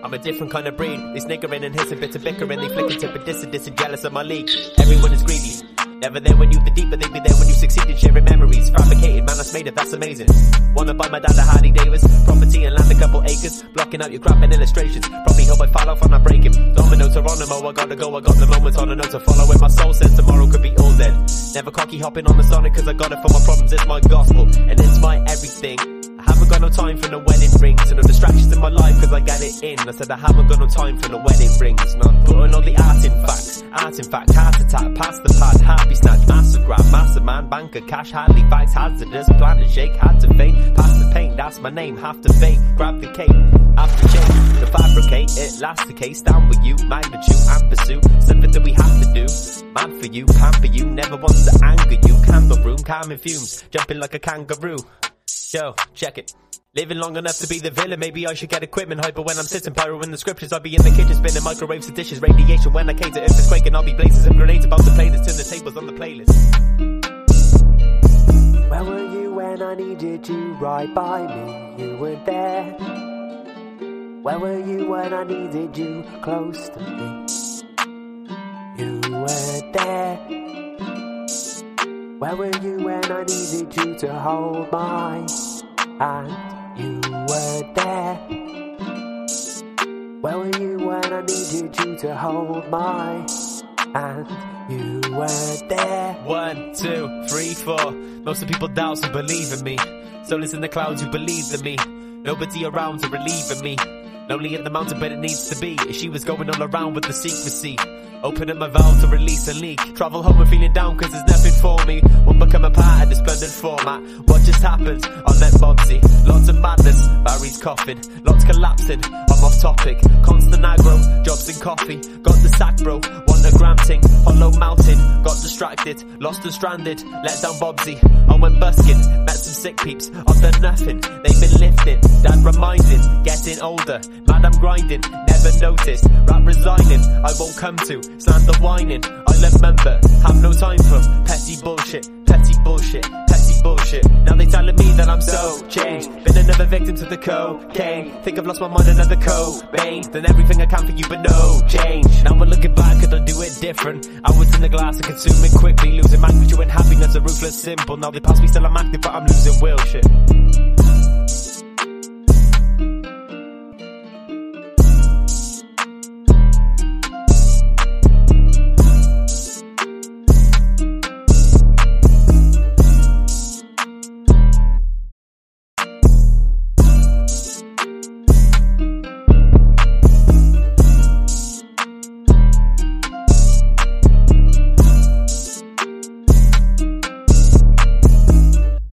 I'm a different kind of breed. They sniggering and hissing, bits of bickering. They flicking tip and dissing, jealous of my league. Everyone is greedy. Never there when you the deep, but they be there when you succeed in sharing memories. Fabricated, man, that's made it, that's amazing. Wanna buy my dad a Harley Davis, property and land a couple acres, blocking out your crap and illustrations. Probably hope I fall off and I break him. Domino Geronimo, I gotta go, I got the moments on a note to follow. When my soul says tomorrow could be all dead. Never cocky hopping on the Sonic, cause I got it for my problems, it's my gospel, and it's my everything. I haven't got no time for no wedding rings, and no distractions in my life cause I got it in. I said I haven't got no time for no wedding rings. Not putting all the art in fact, heart attack, pass the pad, happy snatch, massive grab, massive man, banker, cash, Halifax, hazardous, plan and shake, had to fade, pass the paint, that's my name, have to fake, grab the cake, have to change, to fabricate, it lasts the case, down with you, magnitude and pursue, something that we have to do, mad for you, pamper you, never wants to anger you, candle room, calming fumes, jumping like a kangaroo. Yo, check it. Living long enough to be the villain, maybe I should get equipment hyper when I'm sitting pyro in the scriptures. I'll be in the kitchen spinning microwaves to dishes, radiation when I cater. If it's quaking, I'll be blazing some grenades about the playlist, turn the tables on the playlist. Where were you when I needed you right by me? You weren't there. Where were you when I needed you close to me? You weren't there. Where were you when I needed you to hold my hand? You were there. Where were you when I needed you to hold my hand? You were there. 1, 2, 3, 4. Most of the people doubt and believe in me. Soulless in the clouds who believe in me. Nobody around to relieve in me. Lonely at the mountain, but it needs to be. She was going all around with the secrecy. Open up my valve to release a leak. Travel home and feeling down cause there's nothing for me. Won't become a part of the splendid format. What just happened? I met Bobsy. Lots of madness, Barry's coughing. Lots collapsing, I'm off topic. Constant aggro, jobs and coffee. Got the sack bro, want a gram ting. Hollow mountain, got distracted. Lost and stranded, let down Bobsy. I went busking, met some sick peeps. I've done nothing, they've been lifting. Dad reminded, getting older. Mad I'm grinding, never noticed. Rap resigning, I won't come to. Slander whining, I remember. Have no time for petty bullshit, petty bullshit, petty bullshit. Now they telling me that I'm so changed. Been another victim to the cocaine. Think I've lost my mind, another Cobain. Done everything I can for you but no change. Now we're looking back, could I do it different? I was in the glass and consuming quickly. Losing magnitude and happiness, a ruthless simple. Now they pass me, still I'm active but I'm losing will shit.